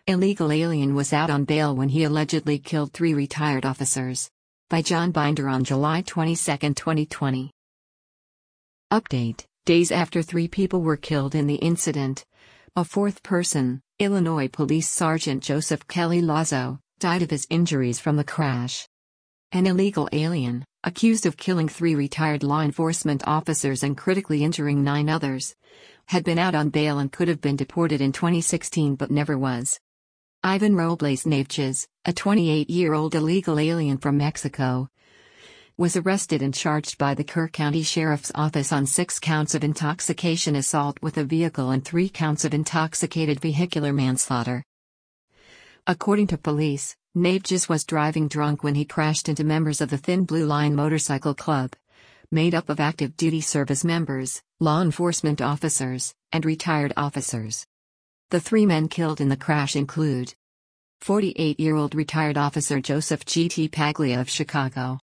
Illegal Alien was out on bail when he allegedly killed 3 retired officers. By John Binder on July 22, 2020. Update: days after 3 people were killed in the incident, a 4th person, Illinois Police Sergeant Joseph Kelly Lazo, died of his injuries from the crash. An illegal alien, accused of killing 3 retired law enforcement officers and critically injuring 9 others, had been out on bail and could have been deported in 2016 but never was. Ivan Robles Naviches, a 28-year-old illegal alien from Mexico, was arrested and charged by the Kerr County Sheriff's Office on 6 counts of intoxication assault with a vehicle and 3 counts of intoxicated vehicular manslaughter. According to police, Naviches was driving drunk when he crashed into members of the Thin Blue Line Motorcycle Club, made up of active duty service members, law enforcement officers, and retired officers. The 3 men killed in the crash include 48-year-old retired officer Joseph G.T. Paglia of Chicago,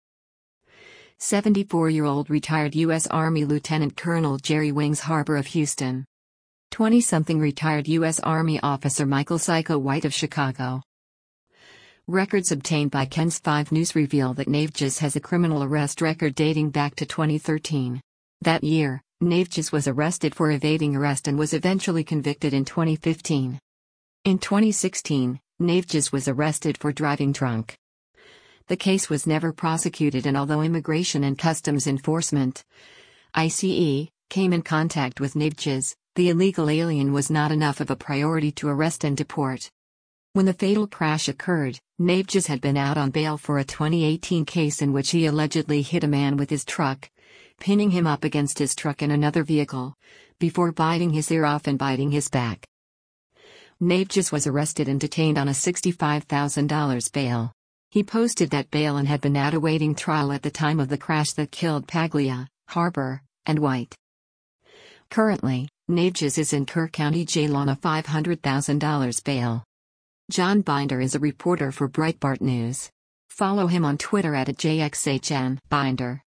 74-year-old retired U.S. Army Lieutenant Colonel Jerry Wings Harbor of Houston, 20-something retired U.S. Army officer Michael Psycho White of Chicago. Records obtained by KENS 5 News reveal that Naviches has a criminal arrest record dating back to 2013. That year, Naviches was arrested for evading arrest and was eventually convicted in 2015. In 2016, Naviches was arrested for driving drunk. The case was never prosecuted, and although Immigration and Customs Enforcement (ICE) came in contact with Naviches, the illegal alien was not enough of a priority to arrest and deport. When the fatal crash occurred, Naviches had been out on bail for a 2018 case in which he allegedly hit a man with his truck, pinning him up against his truck in another vehicle, before biting his ear off and biting his back. Naviches was arrested and detained on a $65,000 bail. He posted that bail and had been out awaiting trial at the time of the crash that killed Paglia, Harbor, and White. Currently, Naviches is in Kerr County Jail on a $500,000 bail. John Binder is a reporter for Breitbart News. Follow him on Twitter @JXHN Binder.